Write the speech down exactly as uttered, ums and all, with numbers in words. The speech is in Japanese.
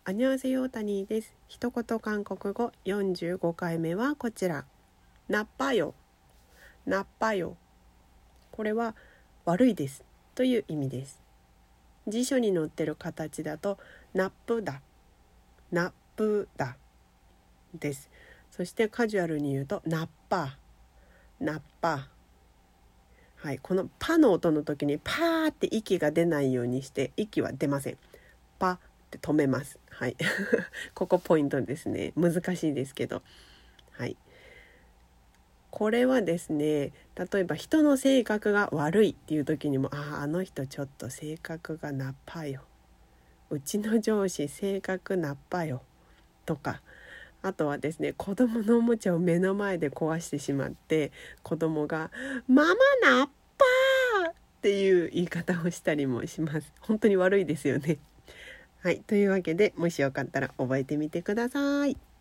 アニョンハセヨタニーです。一言韓国語よんじゅうごかいめはこちら。ナッパよ、ナッパよ。これは悪いですという意味です。辞書に載ってる形だとナップだ、ナップだです。そしてカジュアルに言うとナッパー、ナッパー。はい、このパの音の時にパーって息が出ないようにして息は出ません。パって止めます。はい、ここポイントですね。難しいですけど、はい。これはですね、例えば人の性格が悪いっていう時にも、ああ、あの人ちょっと性格がナッパよ、うちの上司性格ナッパよとか、あとはですね、子供のおもちゃを目の前で壊してしまって子供がママナッパーっていう言い方をしたりもします。本当に悪いですよね。はい、というわけで、もしよかったら覚えてみてください。